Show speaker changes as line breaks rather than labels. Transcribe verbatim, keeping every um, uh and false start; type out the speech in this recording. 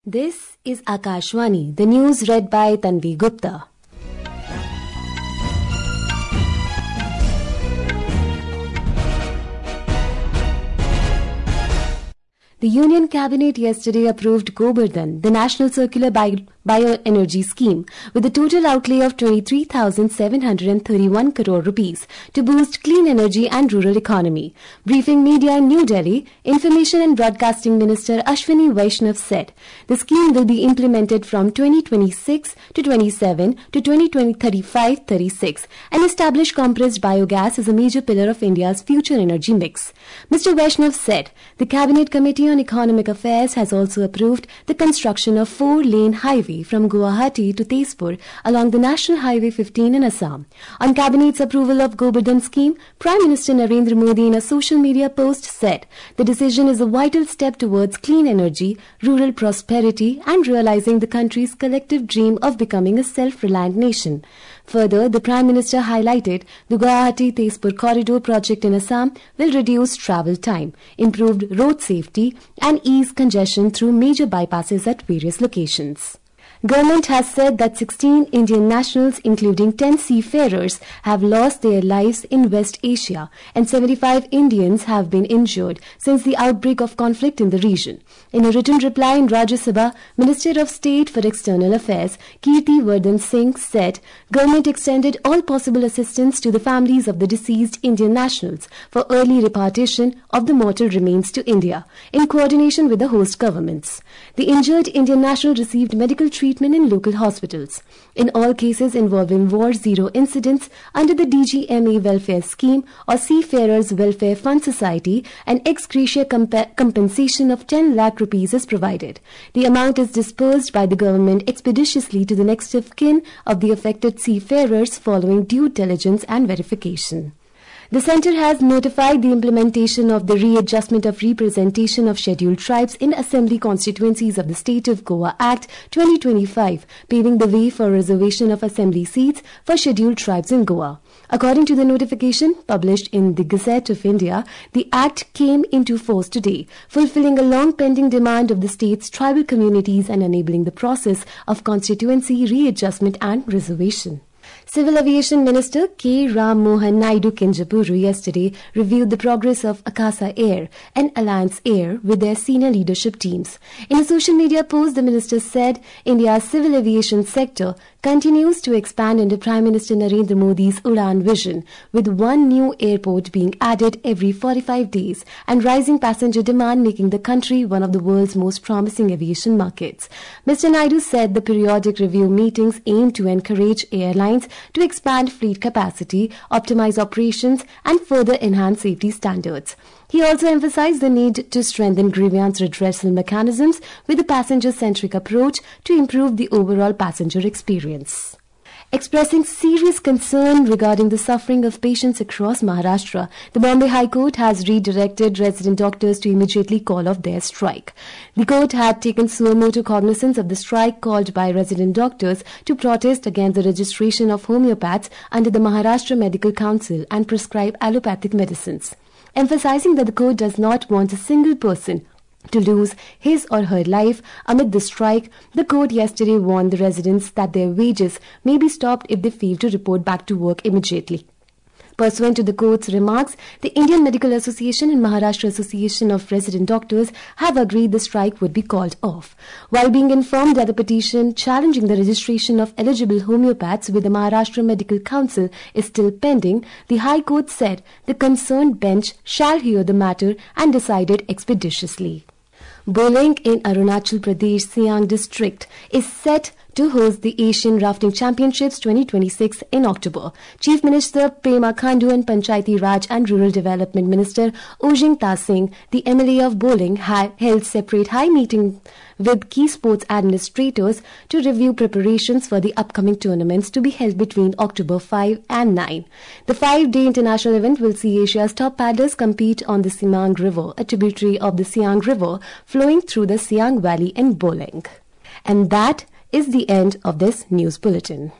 This is Akashvani, the news read by Tanvi Gupta. The Union Cabinet yesterday approved Gobardhan, the National Circular Bio- Bioenergy Scheme, with a total outlay of twenty-three thousand seven hundred thirty-one crore rupees to boost clean energy and rural economy. Briefing media in New Delhi, Information and Broadcasting Minister Ashwini Vaishnav said the scheme will be implemented from twenty twenty-six to twenty-seven to twenty thirty-five thirty-six and establish compressed biogas as a major pillar of India's future energy mix. Mister Vaishnav said the Cabinet Committee on Economic Affairs has also approved the construction of four-lane highway from Guwahati to Tezpur along the National Highway fifteen in Assam. On Cabinet's approval of Gobardhan scheme, Prime Minister Narendra Modi in a social media post said the decision is a vital step towards clean energy, rural prosperity and realizing the country's collective dream of becoming a self-reliant nation. Further, the Prime Minister highlighted the Guwahati-Tezpur corridor project in Assam will reduce travel time, improved road safety and ease congestion through major bypasses at various locations. Government has said that sixteen Indian nationals, including ten seafarers, have lost their lives in West Asia and seventy-five Indians have been injured since the outbreak of conflict in the region. In a written reply in Rajya Sabha, Minister of State for External Affairs Kirti Vardhan Singh said government extended all possible assistance to the families of the deceased Indian nationals for early repatriation of the mortal remains to India in coordination with the host governments. The injured Indian national received medical treatment in local hospitals. In all cases involving War Zero incidents under the D G M A Welfare Scheme or Seafarers Welfare Fund Society, an ex gratia comp- compensation of ten lakh rupees is provided. The amount is disbursed by the government expeditiously to the next of kin of the affected seafarers following due diligence and verification. The Centre has notified the implementation of the Readjustment of Representation of Scheduled Tribes in Assembly Constituencies of the State of Goa Act twenty twenty-five, paving the way for reservation of assembly seats for scheduled tribes in Goa. According to the notification published in the Gazette of India, the Act came into force today, fulfilling a long-pending demand of the state's tribal communities and enabling the process of constituency readjustment and reservation. Civil Aviation Minister K. Ram Mohan Naidu Kinjapuru yesterday reviewed the progress of Akasa Air and Alliance Air with their senior leadership teams. In a social media post, the minister said India's civil aviation sector continues to expand under Prime Minister Narendra Modi's Udan vision, with one new airport being added every forty-five days and rising passenger demand making the country one of the world's most promising aviation markets. Mister Naidu said the periodic review meetings aim to encourage airlines to expand fleet capacity, optimize operations, and further enhance safety standards. He also emphasized the need to strengthen grievance redressal mechanisms with a passenger-centric approach to improve the overall passenger experience. Expressing serious concern regarding the suffering of patients across Maharashtra, the Bombay High Court has redirected resident doctors to immediately call off their strike. The court had taken suo motu cognizance of the strike called by resident doctors to protest against the registration of homeopaths under the Maharashtra Medical Council and prescribe allopathic medicines. Emphasizing that the court does not want a single person to lose his or her life amid the strike, the court yesterday warned the residents that their wages may be stopped if they fail to report back to work immediately. Pursuant to the court's remarks, the Indian Medical Association and Maharashtra Association of Resident Doctors have agreed the strike would be called off. While being informed that the petition challenging the registration of eligible homeopaths with the Maharashtra Medical Council is still pending, the High Court said the concerned bench shall hear the matter and decide it expeditiously. Boling in Arunachal Pradesh Siang district is set to host the Asian Rafting Championships twenty twenty-six in October. Chief Minister Pema Khandu and Panchayati Raj and Rural Development Minister Ojing Ta Singh, the M L A of Boling, had held separate high meeting with key sports administrators to review preparations for the upcoming tournaments to be held between October fifth and ninth. The five-day international event will see Asia's top paddlers compete on the Siang River, a tributary of the Siang River flowing through the Siang Valley in Boling. And that is the end of this news bulletin.